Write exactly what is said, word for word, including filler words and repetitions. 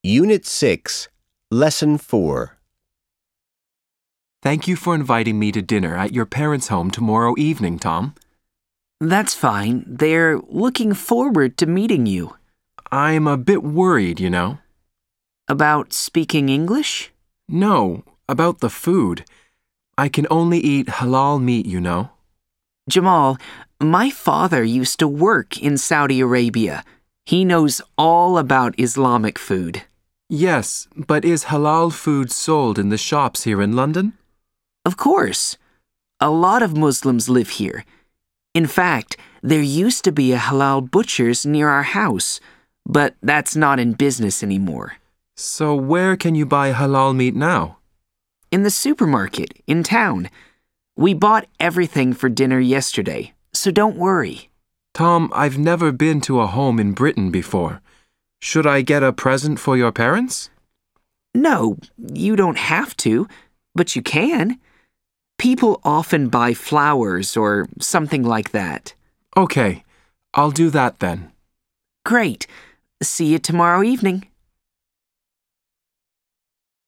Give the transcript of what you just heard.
Unit six, Lesson four. Thank you for inviting me to dinner at your parents' home tomorrow evening, Tom. That's fine. They're looking forward to meeting you. I'm a bit worried, you know. About speaking English? No, about the food. I can only eat halal meat, you know. Jamal, my father used to work in Saudi Arabia. He knows all about Islamic food. Yes, but is halal food sold in the shops here in London? Of course. A lot of Muslims live here. In fact, there used to be a halal butcher's near our house, but that's not in business anymore. So where can you buy halal meat now? In the supermarket, in town. We bought everything for dinner yesterday, so don't worry. Tom, I've never been to a home in Britain before. Should I get a present for your parents? No, you don't have to, but you can. People often buy flowers or something like that. Okay, I'll do that then. Great. See you tomorrow evening.